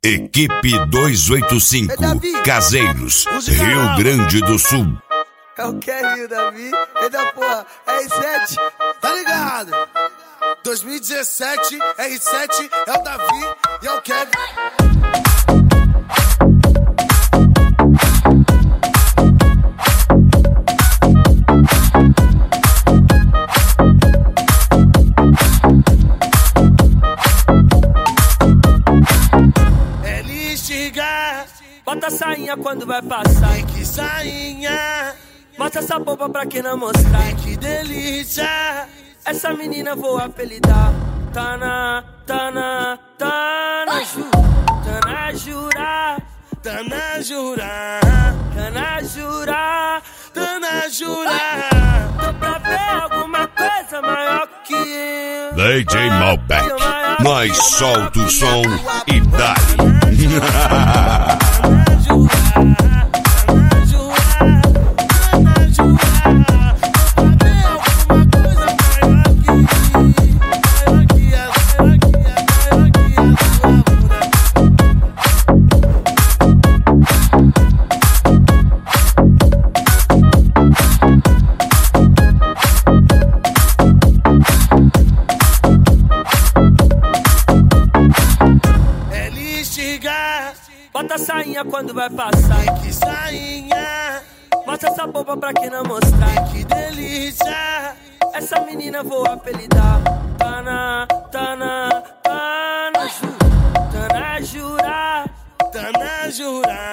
Equipe 285, Caseiros, Rio Grande do Sul. É o que aí, Davi? Eita porra, R7, tá ligado? 2017, R7, é o Davi e é o Kevin. Bota a sainha quando vai passar. Que sainha. Mostra essa boba pra quem não mostrar. Que delícia. Essa menina vou apelidar. Tana, Tana, Tana, Tana Jura, Tana Jura, Tana Jura, Tana Jura. Tô pra ver alguma coisa maior que eu. DJ Malbec, nós solta o som e dá-lhe. Bota a sainha quando vai passar. Que sainha. Mostra essa boba pra quem não mostrar. Que delícia. Essa menina vou apelidar. Tana, Tana, Tana, Tana Jura, Tana Jura.